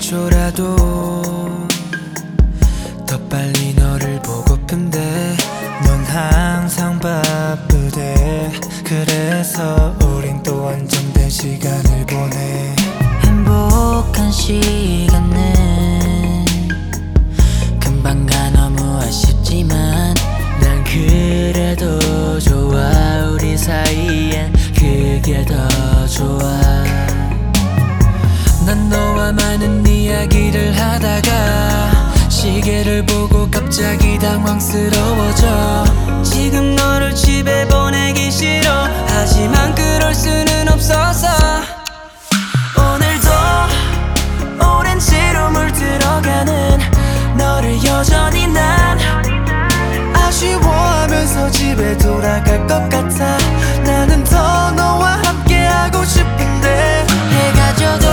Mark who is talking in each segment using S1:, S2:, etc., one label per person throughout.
S1: 해줘라도 더 빨리 너를 보고픈데 넌 항상 바쁘대. 그래서 우린 또 안정된 시간을 보내.
S2: 행복한 시간은 금방 가 너무 아쉽지만
S1: 난 그래도 좋아. 우리 사이엔 그게 더 좋아. 난 너와 많은 이야기를 하다가 시계를 보고 갑자기 당황스러워져. 지금 너를 집에 보내기 싫어. 하지만 그럴 수는 없어서 오늘도 오렌지로 물들어가는 너를 여전히 난 아쉬워하면서 집에 돌아갈 것 같아. 나는 더 너와 함께하고 싶은데
S2: 해가 져도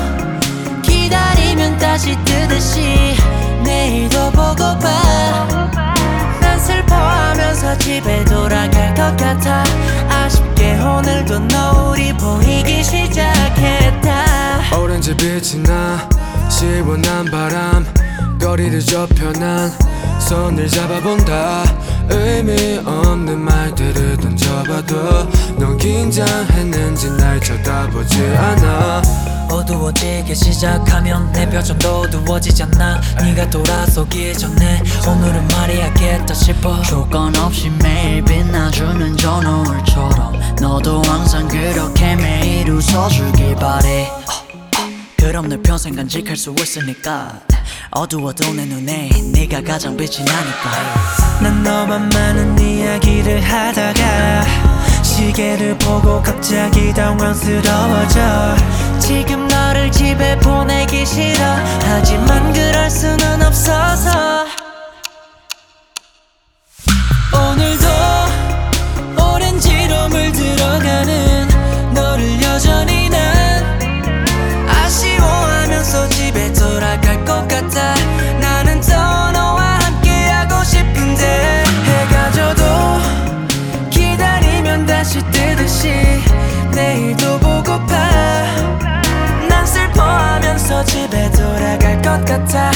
S2: 기다리면 다시 뜨듯이 내일도 보고파.
S1: 난 슬퍼하면서 집에 돌아갈 것 같아. 아쉽게 오늘도 너울이 보이기 시작했다.
S3: 오렌지 빛이 나 시원한 바람 거리를 좁혀 난 손을 잡아본다. 의미 없는 말들을 던져봐도 넌 긴장했는지 날 쳐다보지 않아.
S2: 어두워지기 시작하면 내 표정도 어두워지잖아. 네가 돌아서기 전에 오늘은 말해야겠다 싶어. 조건 없이 매일 빛나주는 저 노을처럼 너도 항상 그렇게 매일 웃어주길 바래. 그럼 늘 평생 간직할 수 있으니까 어두워도 내 눈에 네가 가장 빛이 나니까.
S1: 난 너만 많은 이야기를 하다가 시계를 보고 갑자기 당황스러워져. 지금 너를 집에 보내기 싫어. 하지만 그럴 수는 없어서 오늘도 오렌지로 물들어가는 너를 여전히 난 아쉬워하면서 집에 돌아갈 것 같아. 나는 더 너와 함께하고 싶은데 해가 져도 기다리면 다시 뜨듯이 내일도 보고파. 난 슬퍼하면서 집에 돌아갈 것 같아.